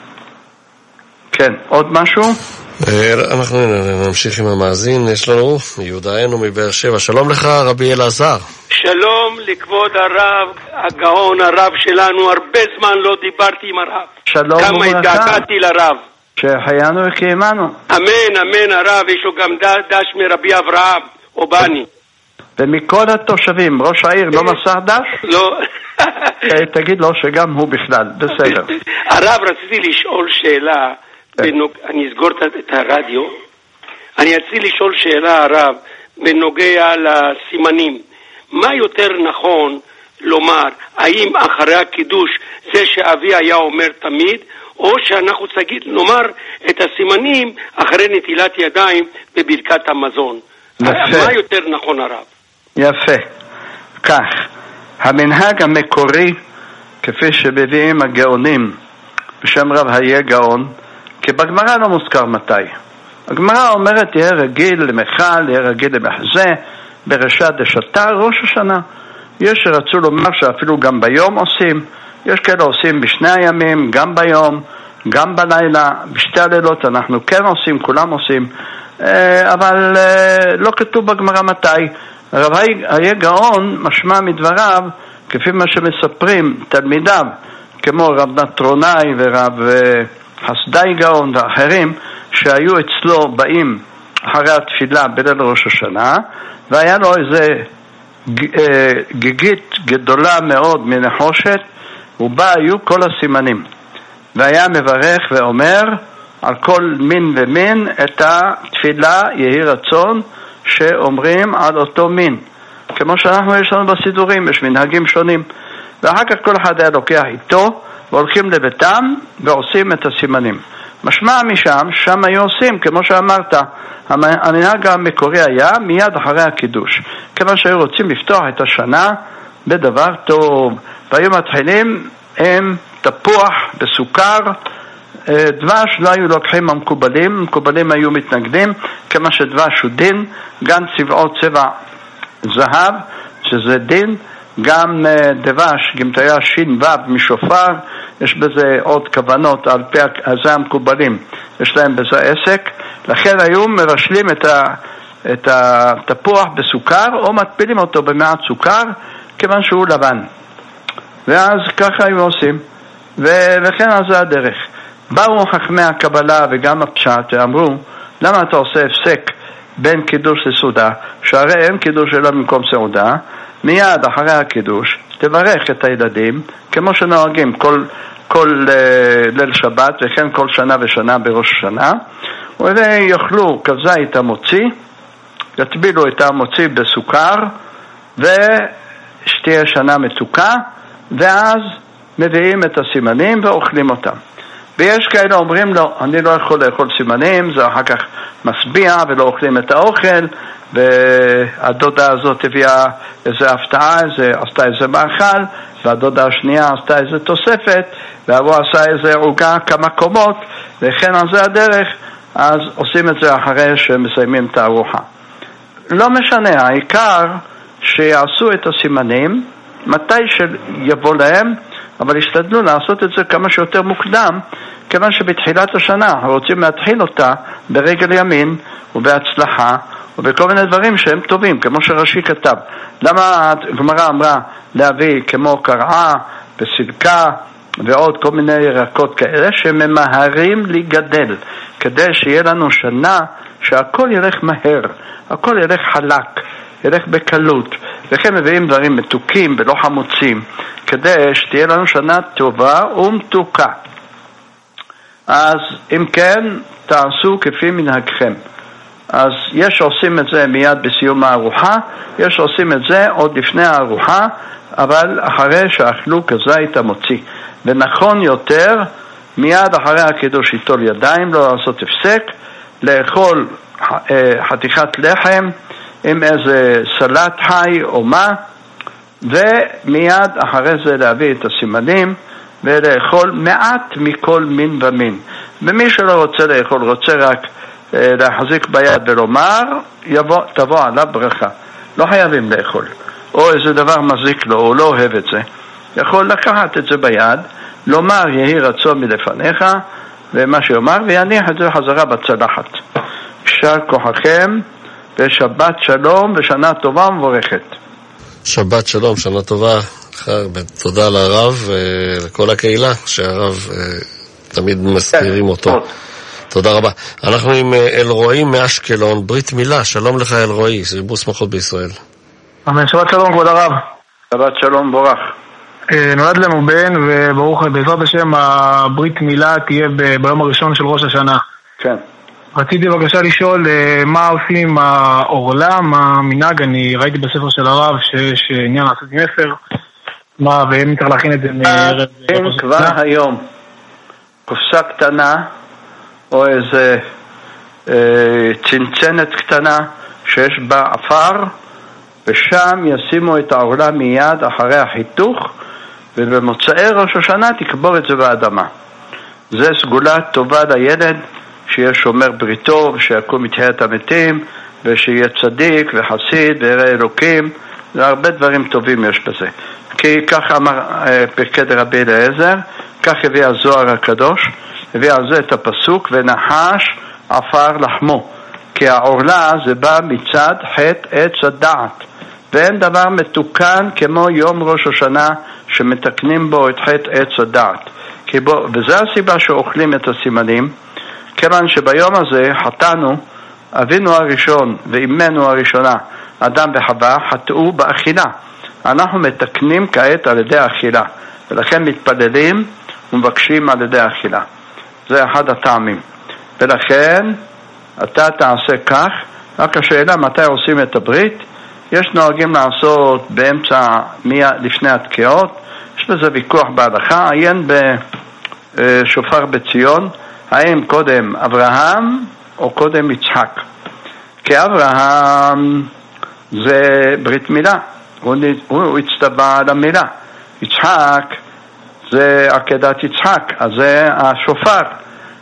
כן, עוד משהו? אנחנו נמשיך עם המאזין. יש לנו יהודאנו מבאר שבע. שלום לך רבי אלעזר. שלום לכבוד הרב הגאון, הרב שלנו. הרבה זמן לא דיברתי עם הרב. שלום וברכה. כמה התגעגעתי לרב. שהחיינו וקיימנו. אמן, אמן. הרב יש לו גם דש מרבי אברהם אובני. ומכל התושבים, ראש העיר לא מסר דש? לא. תגיד לו שגם הוא בכלל, בסדר. הרב, רציתי לשאול שאלה, אני אסגור את הרדיו. אני רציתי לשאול שאלה, הרב, בנוגע לסימנים. מה יותר נכון לומר, האם אחרי הקידוש זה שאבי היה אומר תמיד, או שאנחנו צריכים לומר את הסימנים אחרי נטילת ידיים בברכת המזון? מה יותר נכון, הרב? יפה. כך, המנהג המקורי, כפי שמביאים הגאונים, בשם רב היה גאון, כי בגמרא לא מוזכר מתי. הגמרא אומרת, יהיה רגיל למחל, יהיה רגיל למחזה, ברשת דשתה, ראש השנה. יש שרצו לומר שאפילו גם ביום עושים, יש כאלה עושים בשני הימים, גם ביום, גם בלילה, בשתי הלילות אנחנו כן עושים, כולם עושים, אבל לא כתוב בגמרא מתי. רב היה גאון משמע מדבריו, כפי מה שמספרים תלמידיו, כמו רב נטרונאי ורב חסדאי גאון ואחרים, שהיו אצלו באים אחרי התפילה בליל ראש השנה, והיה לו איזה גיגית גדולה מאוד מנחושת, ובה היו כל הסימנים, והיה מברך ואומר על כל מין ומין את התפילה יהי רצון שאומרים על אותו מין, כמו שאנחנו יש לנו בסידורים, יש מנהגים שונים. ואחר כך כל אחד היה לוקח איתו והולכים לביתם ועושים את הסימנים. משמע משם, שם היו עושים, כמו שאמרת, המנהג המקורי היה מיד אחרי הקידוש, כיוון שהיו רוצים לפתוח את השנה בדבר טוב, והיו מתחילים עם תפוח בסוכר דבש לא היו לוקחים המקובלים, המקובלים היו מתנגדים, כמה שדבש הוא דין, גם צבעו צבע זהב, שזה דין, גם דבש, גמטריה שין ו' משופר, יש בזה עוד כוונות, על פי זה המקובלים, יש להם בזה עסק, לכן היו מבשלים את, ה, את התפוח בסוכר, או מטפילים אותו במעט סוכר, כיוון שהוא לבן. ואז ככה היו עושים, ולכן אז זה הדרך. באו חכמי הקבלה וגם הפשט ואמרו, למה אתה עושה הפסק בין קידוש לסעודה, שהרי אין קידוש אלא במקום סעודה, מיד אחרי הקידוש תברך את הילדים כמו שנוהגים כל, כל uh, ליל שבת וכן כל שנה ושנה בראש השנה, ויאכלו כזית המוציא, יטבילו את המוציא בסוכר ושתהיה שנה מתוקה, ואז מביאים את הסימנים ואוכלים אותם. ויש כאלה אומרים לו, אני לא יכול לאכול סימנים, זה אחר כך מסביע ולא אוכלים את האוכל, והדודה הזאת הביאה איזו הפתעה, איזה, עשתה איזה מאכל, והדודה השנייה עשתה איזו תוספת, והוא עשה איזה עוגה כמה קומות, וכן על זה הדרך, אז עושים את זה אחרי שמסיימים את הארוחה. לא משנה, העיקר שיעשו את הסימנים, מתי שיבוא להם, אבל השתדלו לעשות את זה כמה שיותר מוקדם, כיוון שבתחילת השנה רוצים להתחיל אותה ברגל ימין ובהצלחה ובכל מיני דברים שהם טובים, כמו שרש"י כתב. למה הגמרא אמרה להביא כמו קרעה וסלקה ועוד כל מיני ירקות כאלה שממהרים לגדל, כדי שיהיה לנו שנה שהכל ילך מהר, הכל ילך חלק, ילך בקלות, וכן מביאים דברים מתוקים ולא חמוצים, כדי שתהיה לנו שנה טובה ומתוקה. אז אם כן, תעשו כפי מנהגכם. אז יש עושים את זה מיד בסיום הארוחה, יש עושים את זה עוד לפני הארוחה, אבל אחרי שאכלו כזית המוציא. ונכון יותר, מיד אחרי הקידוש ליטול ידיים, לא לעשות הפסק, לאכול חתיכת לחם עם איזה סלט חי או מה, ומיד אחרי זה להביא את הסימנים ולאכול מעט מכל מין ומין. ומי שלא רוצה לאכול, רוצה רק אה, להחזיק ביד ולומר, יבוא, תבוא עליו ברכה. לא חייבים לאכול. או איזה דבר מזיק לו, או לא אוהב את זה. יכול לקחת את זה ביד, לומר יהי רצון מלפניך, ומה שיאמר, ויניח את זה חזרה בצלחת. יישר כוחכם, ושבת שלום ושנה טובה ומבורכת. שבת שלום, שנה טובה. תודה לרב ולכל הקהילה שהרב תמיד מזכירים אותו. תודה רבה. אנחנו עם אלרועי מאשקלון, ברית מילה. שלום לך אלרועי, ריבו שמחות בישראל. אמן, שבת שלום כבוד הרב. שבת שלום, בורך. נולד לנו בן, וברוך בעזרת השם הברית מילה תהיה ביום הראשון של ראש השנה. כן. רציתי בבקשה לשאול מה עושים עם העורלה, מה המנהג. אני ראיתי בספר של הרב שיש עניין לעשות עם אפר, מה, והם צריך להכין את זה מערב. כבר היום קופסה קטנה או איזה אה, צנצנת קטנה שיש בה אפר, ושם ישימו את העורלה מיד אחרי החיתוך, ובמוצאי ראש השנה תקבור את זה באדמה. זה סגולה טובה לילד, שיהיה שומר בריתו, ושיקום מתחיית המתים, ושיהיה צדיק וחסיד וירא אלוקים. והרבה דברים טובים יש בזה. כי כך אמר פרקי דרבי אליעזר, כך הביא הזוהר הקדוש, הביא על זה את הפסוק, ונחש עפר לחמו. כי העורלה זה בא מצד חטא עץ הדעת, ואין דבר מתוקן כמו יום ראש השנה שמתקנים בו את חטא עץ הדעת. כי בו, וזה הסיבה שאוכלים את הסימנים, כיוון שביום הזה חטאנו, אבינו הראשון ואימנו הראשונה, אדם וחווה, חטאו באכילה. אנחנו מתקנים כעת על ידי האכילה, ולכן מתפללים ומבקשים על ידי האכילה. זה אחד הטעמים. ולכן אתה תעשה כך, רק השאלה מתי עושים את הברית. יש נוהגים לעשות באמצע, לפני התקיעות, יש בזה ויכוח בהלכה, עיין בשופר בציון, האם קודם אברהם או קודם יצחק. כי אברהם זה ברית מילה, הוא, הוא הצטווה על המילה. יצחק זה עקדת יצחק, אז זה השופר.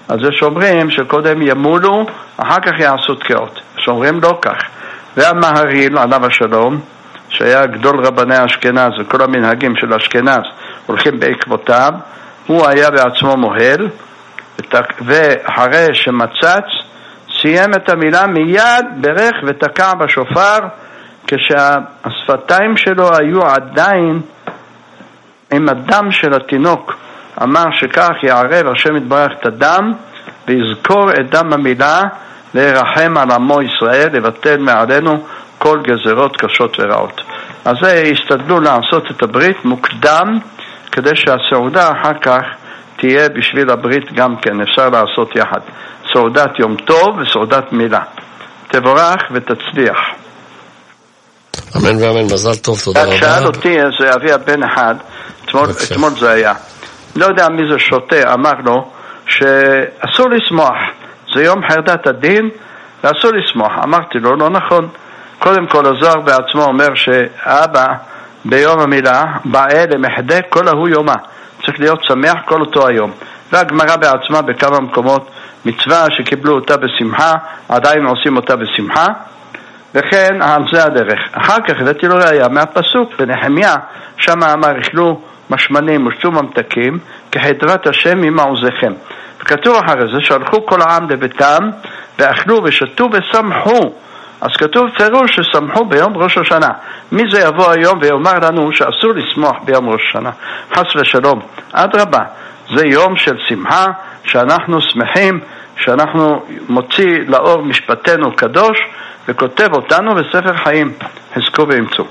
אז יש אומרים שקודם ימולו, אחר כך יעשו תקיעות. יש אומרים לא כך. והמהריל, עליו השלום, שהיה גדול רבני אשכנז, וכל המנהגים של אשכנז הולכים בעקבותיו, הוא היה בעצמו מוהל, ואחרי שמצץ, סיים את המילה מיד ברך ותקע בשופר, כשהשפתיים שלו היו עדיין עם הדם של התינוק. אמר שכך יערב השם יתברך את הדם ויזכור את דם המילה להירחם על עמו ישראל, לבטל מעלינו כל גזרות קשות ורעות. אז זה השתדלו לעשות את הברית מוקדם, כדי שהסעודה אחר כך תהיה בשביל הברית גם כן, אפשר לעשות יחד. סעודת יום טוב וסעודת מילה. תבורך ותצליח. אמן ואמן, מזל טוב, תודה רבה. שאל אותי איזה אבי הבן אחד, אתמול, אתמול זה היה, לא יודע מי זה שוטה, אמר לו שאסור לשמוח, זה יום חרדת הדין ואסור לשמוח. אמרתי לו, לא נכון. קודם כל הזוהר בעצמו אומר שאבא ביום המילה באה למחדה כל ההוא יומה, צריך להיות שמח כל אותו היום. והגמרא בעצמה בכמה מקומות מצווה שקיבלו אותה בשמחה, עדיין עושים אותה בשמחה, וכן על זה הדרך. אחר כך הבאתי לו ראיה מהפסוק בנחמיה, שם אמר אכלו משמנים ושתו ממתקים כחדרת השם עם מעוזיכם. וכתוב אחרי זה שהלכו כל העם לביתם ואכלו ושתו ושמחו. אז כתוב פירוש ששמחו ביום ראש השנה. מי זה יבוא היום ויאמר לנו שאסור לשמוח ביום ראש השנה? חס ושלום. אדרבה, זה יום של שמחה, שאנחנו שמחים, שאנחנו מוציא לאור משפטנו קדוש וכותב אותנו בספר חיים. חזקו ואמצו.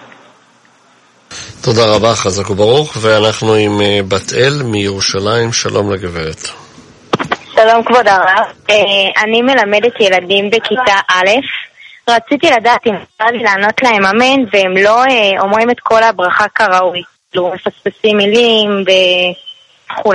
תודה רבה, חזק וברוך. ואנחנו עם בת אל מירושלים. שלום לגברת. שלום כבוד הרב, אני מלמדת ילדים בכיתה א'. רציתי לדעת אם אפשר לי לענות להם אמן והם לא אומרים את כל הברכה כראוי, לא מפספסים מילים וכו'.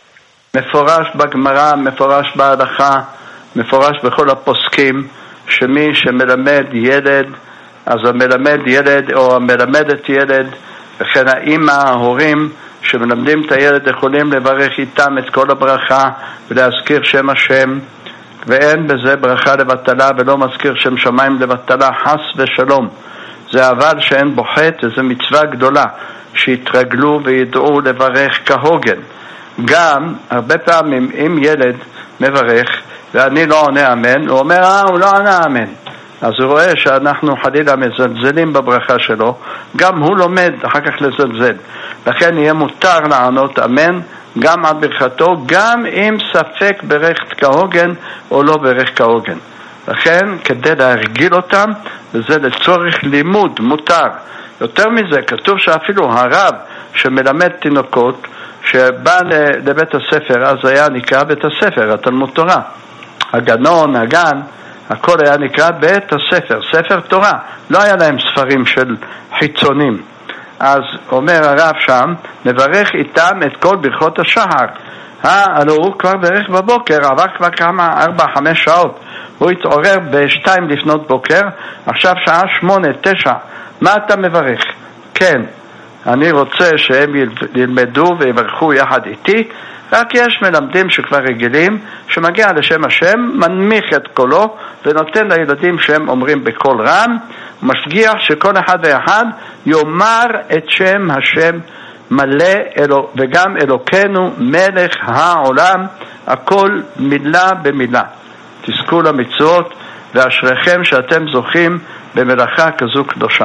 מפורש בגמרא, מפורש בהלכה, מפורש בכל הפוסקים, שמי שמלמד ילד, אז המלמד ילד או המלמדת ילד, וכן האמא, ההורים שמלמדים את הילד יכולים לברך איתם את כל הברכה ולהזכיר שם השם, ואין בזה ברכה לבטלה ולא מזכיר שם שמיים לבטלה, חס ושלום. זה אבל שאין בו חטא, זה מצווה גדולה שיתרגלו וידעו לברך כהוגן. גם הרבה פעמים אם ילד מברך ואני לא עונה אמן, הוא אומר אה הוא לא עונה אמן, אז הוא רואה שאנחנו חלילה מזלזלים בברכה שלו, גם הוא לומד אחר כך לזלזל. לכן יהיה מותר לענות אמן גם על ברכתו, גם אם ספק ברך כהוגן או לא ברך כהוגן. לכן כדי להרגיל אותם, וזה לצורך לימוד מותר. יותר מזה, כתוב שאפילו הרב שמלמד תינוקות שבא לבית הספר, אז היה נקרא בית הספר, התלמוד תורה, הגנון, הגן, הכל היה נקרא בית הספר, ספר תורה. לא היה להם ספרים של חיצונים. אז אומר הרב שם, נברך איתם את כל ברכות השחר. הלא הוא כבר ברך בבוקר, עבר כבר כמה, ארבע, חמש שעות. הוא התעורר בשתיים לפנות בוקר, עכשיו שעה שמונה, תשע. מה אתה מברך? כן, אני רוצה שהם ילמדו ויברכו יחד איתי, רק יש מלמדים שכבר רגילים, שמגיע לשם השם, מנמיך את קולו, ונותן לילדים שהם אומרים בקול רם, משגיח שכל אחד ואחד יאמר את שם השם מלא, אלו, וגם אלוקנו מלך העולם, הכל מילה במילה. תזכו למצוות, ואשריכם שאתם זוכים במלאכה כזו קדושה.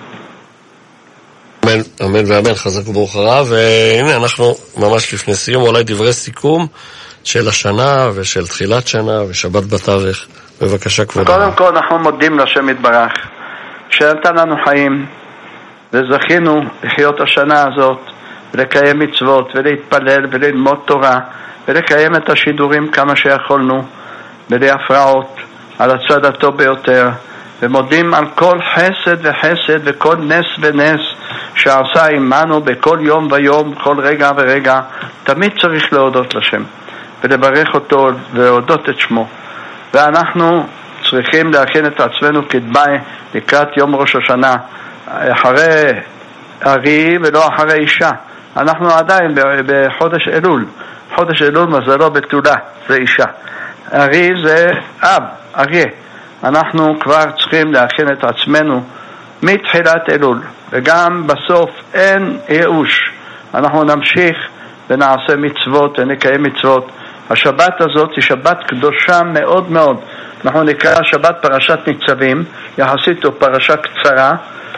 אמן, אמן ואמן, חזק וברוך הרב. והנה אנחנו ממש לפני סיום, אולי דברי סיכום של השנה ושל תחילת שנה ושבת בתאריך. בבקשה כבוד הרב. קודם כל אנחנו מודים לשם יתברך שנתן לנו חיים וזכינו לחיות השנה הזאת ולקיים מצוות ולהתפלל וללמוד תורה ולקיים את השידורים כמה שיכולנו בלי הפרעות על הצד הטוב ביותר, ומודים על כל חסד וחסד וכל נס ונס שעשה עמנו בכל יום ויום, כל רגע ורגע. תמיד צריך להודות לשם ולברך אותו ולהודות את שמו, ואנחנו צריכים להכין את עצמנו כדבעי לקראת יום ראש השנה, אחרי ארי ולא אחרי אישה. אנחנו עדיין בחודש אלול, חודש אלול מזלו בתולה, זה אישה. ארי זה אב, אריה. אנחנו כבר צריכים להכין את עצמנו מתחילת אלול, וגם בסוף אין ייאוש. אנחנו נמשיך ונעשה מצוות ונקיים מצוות. השבת הזאת היא שבת קדושה מאוד מאוד. אנחנו נקרא שבת פרשת ניצבים, יחסית הוא פרשה קצרה,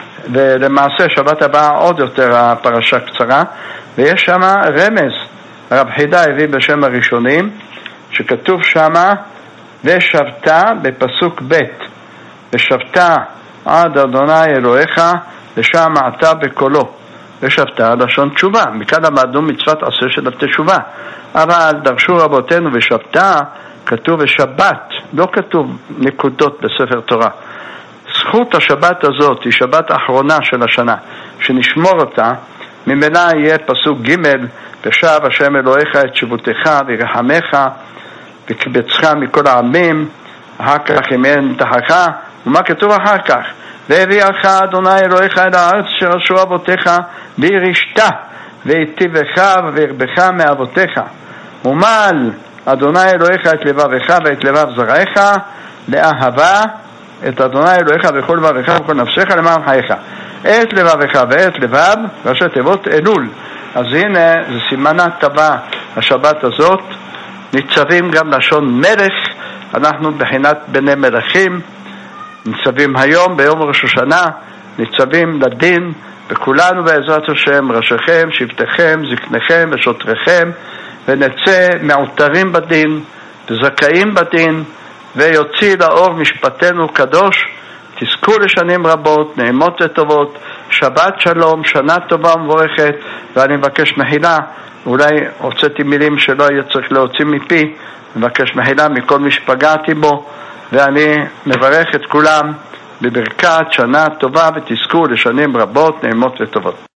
ולמעשה שבת הבאה עוד יותר הפרשה קצרה, ויש שם רמז. הרב חידה הביא בשם הראשונים, שכתוב שם ושבת בפסוק ב' ושבת עד אדוני אלוהיך ושמעת בקולו. ושבת לשון תשובה, מכאן למדנו מצוות עשה של התשובה, אבל דרשו רבותינו ושבת כתוב ושבת, לא כתוב נקודות בספר תורה. זכות השבת הזאת היא שבת האחרונה של השנה, שנשמור אותה. ממילא יהיה פסוק ג' ושב השם אלוהיך את שבותך וירחמך וקבצך מכל העמים, אחר כך ימין תחך. ומה כתוב אחר כך? והביאך אדוני אלוהיך אל הארץ שרשו אבותיך וירשת והיטיבך וירבך מאבותיך, ומל אדוני אלוהיך את לבבך ואת לבב זרעיך לאהבה את אדוני אלוהיך בכל לבבך ובכל נפשך למען חייך. את לבבך ואת לבב, ראשי תיבות אלול. אז הנה זה סימנה טבע השבת הזאת. ניצבים גם לשון מלך, אנחנו בחינת בני מלכים, ניצבים היום ביום ראש השנה, ניצבים לדין, וכולנו בעזרת השם, ראשיכם, שבטיכם, זקניכם ושוטריכם, ונצא מעוטרים בדין וזכאים בדין, ויוציא לאור משפטנו קדוש. תזכו לשנים רבות, נעימות וטובות, שבת שלום, שנה טובה ומבורכת. ואני מבקש מחילה, אולי הוצאתי מילים שלא היה צריך להוציא מפי, מבקש מחילה מכל מי שפגעתי בו, ואני מברך את כולם בברכת שנה טובה ותזכו לשנים רבות, נעימות וטובות.